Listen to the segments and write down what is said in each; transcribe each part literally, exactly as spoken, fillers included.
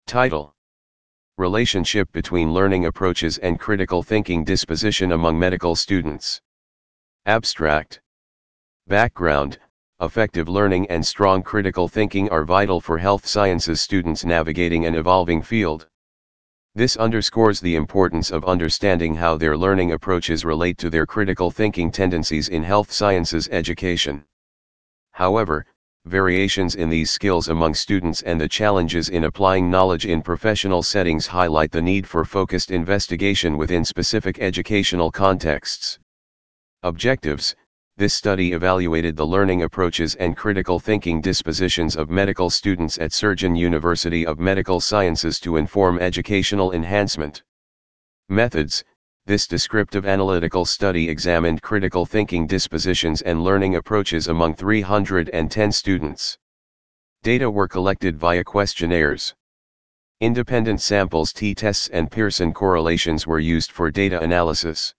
Title: Relationship between learning approaches and critical thinking disposition among medical students. Abstract. Background: effective learning and strong critical thinking are vital for health sciences students navigating an evolving field. This underscores the importance of understanding how their learning approaches relate to their critical thinking tendencies in health sciences education. However, variations in these skills among students and the challenges in applying knowledge in professional settings highlight the need for focused investigation within specific educational contexts. Objectives: this study evaluated the learning approaches and critical thinking dispositions of medical students at Surgeon University of Medical Sciences to inform educational enhancement. Methods: this descriptive analytical study examined critical thinking dispositions and learning approaches among three hundred ten students. Data were collected via questionnaires. Independent samples, t-tests and Pearson correlations were used for data analysis.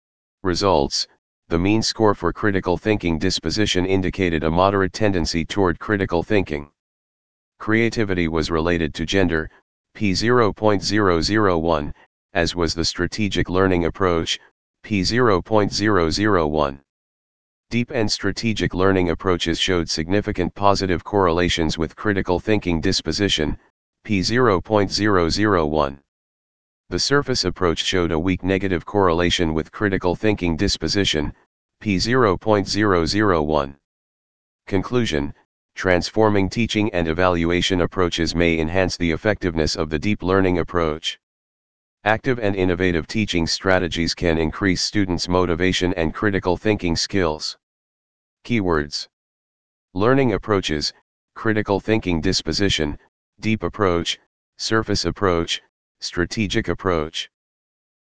Results: the mean score for critical thinking disposition indicated a moderate tendency toward critical thinking. Creativity was related to gender, p zero point zero zero one, as was the strategic learning approach, p zero point zero zero one. Deep and strategic learning approaches showed significant positive correlations with critical thinking disposition, p zero point zero zero one. The surface approach showed a weak negative correlation with critical thinking disposition, p zero point zero zero one. Conclusion: transforming teaching and evaluation approaches may enhance the effectiveness of the deep learning approach. Active and innovative teaching strategies can increase students' motivation and critical thinking skills. Keywords: learning approaches, critical thinking disposition, deep approach, surface approach, strategic approach.